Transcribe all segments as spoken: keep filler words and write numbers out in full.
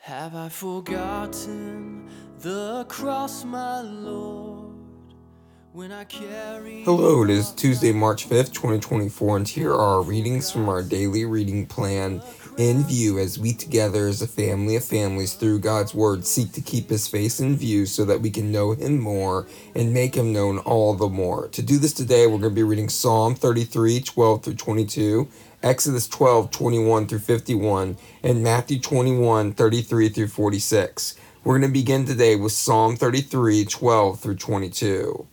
Have I forgotten the cross, my Lord, when I carry... Hello, it is Tuesday, March fifth, twenty twenty-four, and here are our readings from our daily reading plan in view as we together as a family of families through God's Word seek to keep His face in view so that we can know Him more and make Him known all the more. To do this today, we're going to be reading Psalm thirty-three, twelve through twenty-two, Exodus twelve, twenty-one through fifty-one, and Matthew twenty-one, thirty-three through forty-six. We're going to begin today with Psalm thirty-three, twelve through twenty-two.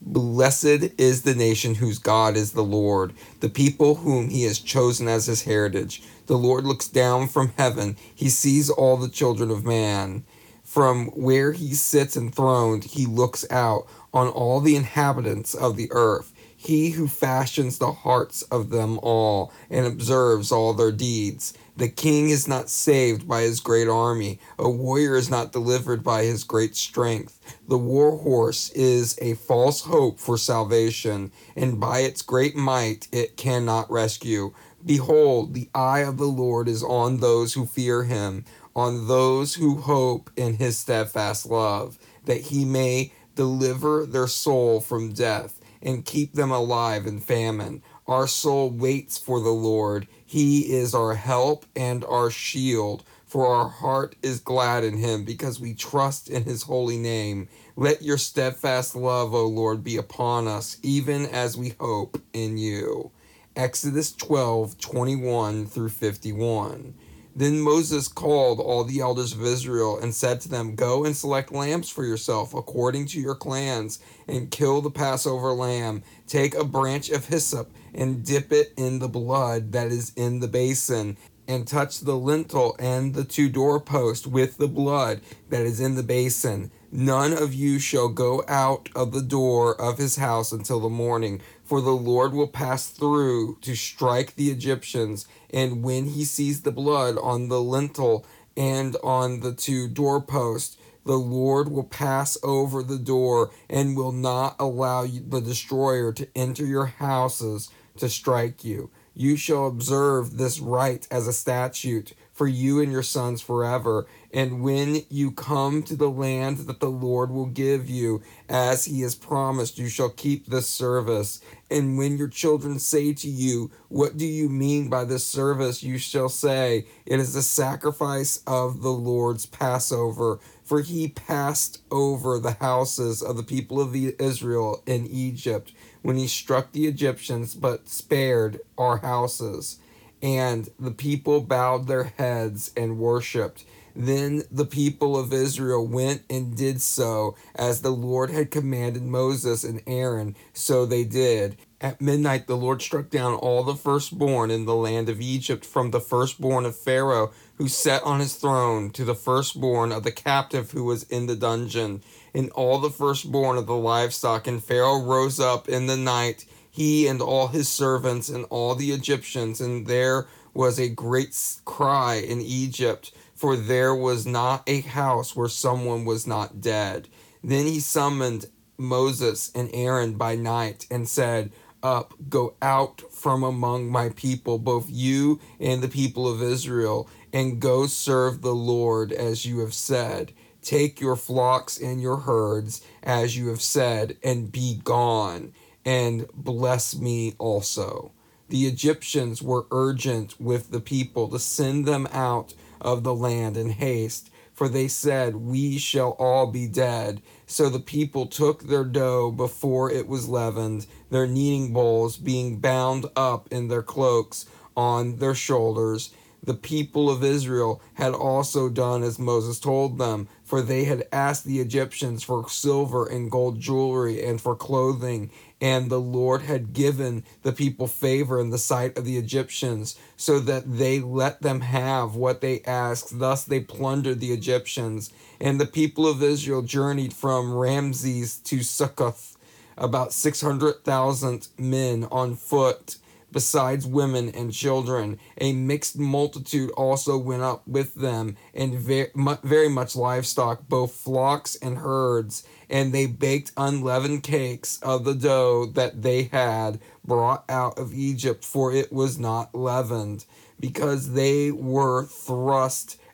Blessed is the nation whose God is the Lord, the people whom He has chosen as His heritage. The Lord looks down from heaven. He sees all the children of man. From where He sits enthroned, He looks out on all the inhabitants of the earth. He who fashions the hearts of them all and observes all their deeds. The king is not saved by his great army. A warrior is not delivered by his great strength. The war horse is a false hope for salvation, and by its great might it cannot rescue. Behold, the eye of the Lord is on those who fear Him, on those who hope in His steadfast love, that He may deliver their soul from death and keep them alive in famine. Our soul waits for the Lord. He is our help and our shield, for our heart is glad in Him because we trust in His holy name. Let your steadfast love, O Lord, be upon us, even as we hope in You. Exodus twelve, twenty-one through fifty-one. Then Moses called all the elders of Israel and said to them, Go and select lambs for yourself according to your clans, and kill the Passover lamb. Take a branch of hyssop and dip it in the blood that is in the basin, and touch the lintel and the two doorposts with the blood that is in the basin. None of you shall go out of the door of his house until the morning, for the Lord will pass through to strike the Egyptians, and when He sees the blood on the lintel and on the two doorposts, the Lord will pass over the door and will not allow the destroyer to enter your houses to strike you. You shall observe this rite as a statute for you and your sons forever. And when you come to the land that the Lord will give you, as He has promised, you shall keep this service. And when your children say to you, What do you mean by this service? You shall say, It is the sacrifice of the Lord's Passover. For He passed over the houses of the people of Israel in Egypt when He struck the Egyptians, but spared our houses. And the people bowed their heads and worshipped. Then the people of Israel went and did so as the Lord had commanded Moses and Aaron, so they did. At midnight the Lord struck down all the firstborn in the land of Egypt, from the firstborn of Pharaoh who sat on his throne to the firstborn of the captive who was in the dungeon, and all the firstborn of the livestock. And Pharaoh rose up in the night, he and all his servants and all the Egyptians, and there was a great cry in Egypt, for there was not a house where someone was not dead. Then he summoned Moses and Aaron by night and said, Up, go out from among my people, both you and the people of Israel, and go serve the Lord as you have said. Take your flocks and your herds as you have said, and be gone, and bless me also. The Egyptians were urgent with the people to send them out of the land in haste, for they said, We shall all be dead. So the people took their dough before it was leavened, their kneading bowls being bound up in their cloaks on their shoulders. The people of Israel had also done as Moses told them, for they had asked the Egyptians for silver and gold jewelry and for clothing, and the Lord had given the people favor in the sight of the Egyptians, so that they let them have what they asked. Thus they plundered the Egyptians. And the people of Israel journeyed from Ramses to Succoth, about six hundred thousand men on foot, besides women and children. A mixed multitude also went up with them, and very, very much livestock, both flocks and herds. And they baked unleavened cakes of the dough that they had brought out of Egypt, for it was not leavened, because they were thrust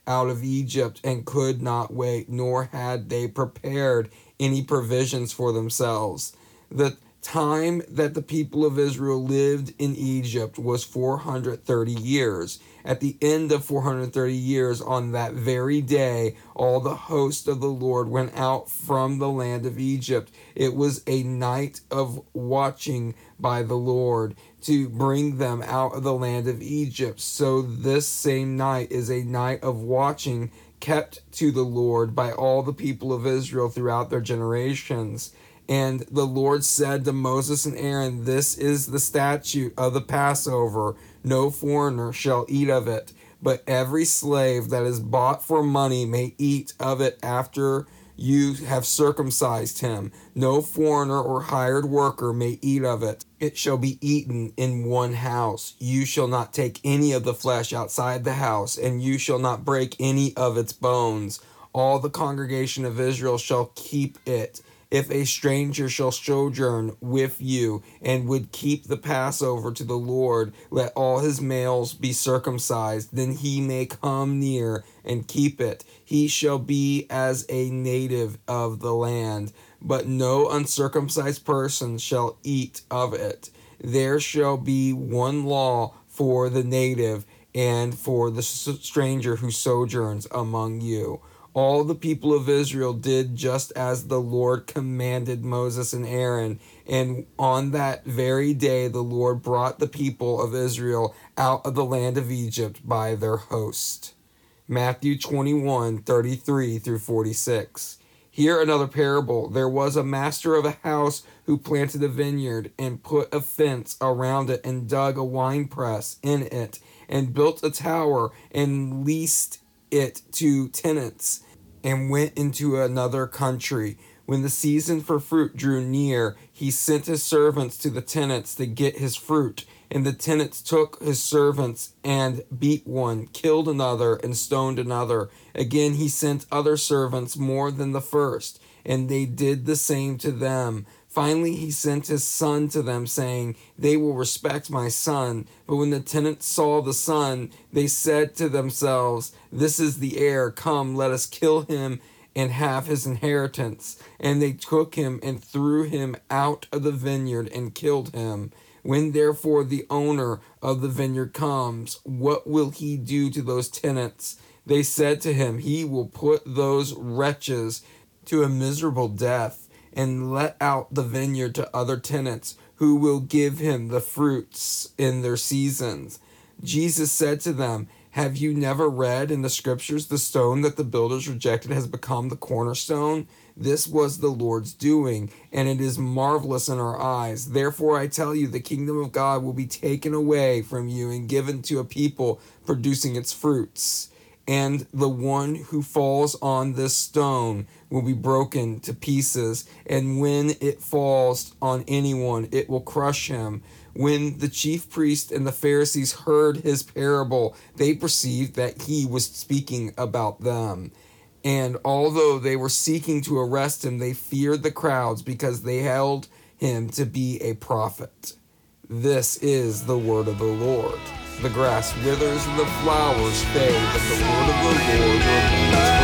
out of Egypt and could not wait, nor had they prepared any provisions for themselves. The time that the people of Israel lived in Egypt was four hundred thirty years. At the end of four hundred thirty years, on that very day, all the host of the Lord went out from the land of Egypt. It was a night of watching by the Lord to bring them out of the land of Egypt. So this same night is a night of watching kept to the Lord by all the people of Israel throughout their generations. And the Lord said to Moses and Aaron, "This is the statute of the Passover. No foreigner shall eat of it, but every slave that is bought for money may eat of it after you have circumcised him. No foreigner or hired worker may eat of it. It shall be eaten in one house. You shall not take any of the flesh outside the house, and you shall not break any of its bones. All the congregation of Israel shall keep it. If a stranger shall sojourn with you and would keep the Passover to the Lord, let all his males be circumcised, then he may come near and keep it. He shall be as a native of the land, but no uncircumcised person shall eat of it. There shall be one law for the native and for the stranger who sojourns among you." All the people of Israel did just as the Lord commanded Moses and Aaron, and on that very day the Lord brought the people of Israel out of the land of Egypt by their host. Matthew twenty-one, thirty-three through forty-six. Here another parable. There was a master of a house who planted a vineyard and put a fence around it and dug a winepress in it and built a tower and leased it to tenants, and went into another country. When the season for fruit drew near, he sent his servants to the tenants to get his fruit. And the tenants took his servants and beat one, killed another, and stoned another. Again he sent other servants more than the first, and they did the same to them. Finally he sent his son to them, saying, "They will respect my son." But when the tenants saw the son, they said to themselves, "This is the heir. Come, let us kill him and have his inheritance." And they took him and threw him out of the vineyard and killed him. When therefore the owner of the vineyard comes, what will he do to those tenants? They said to him, "He will put those wretches to a miserable death and let out the vineyard to other tenants who will give him the fruits in their seasons." Jesus said to them, "Have you never read in the scriptures, the stone that the builders rejected has become the cornerstone? This was the Lord's doing, and it is marvelous in our eyes. Therefore I tell you, the kingdom of God will be taken away from you and given to a people producing its fruits. And the one who falls on this stone will be broken to pieces, and when it falls on anyone, it will crush him." When the chief priests and the Pharisees heard his parable, they perceived that he was speaking about them. And although they were seeking to arrest him, they feared the crowds because they held him to be a prophet. This is the word of the Lord. The grass withers and the flowers fade, but the word of the Lord remains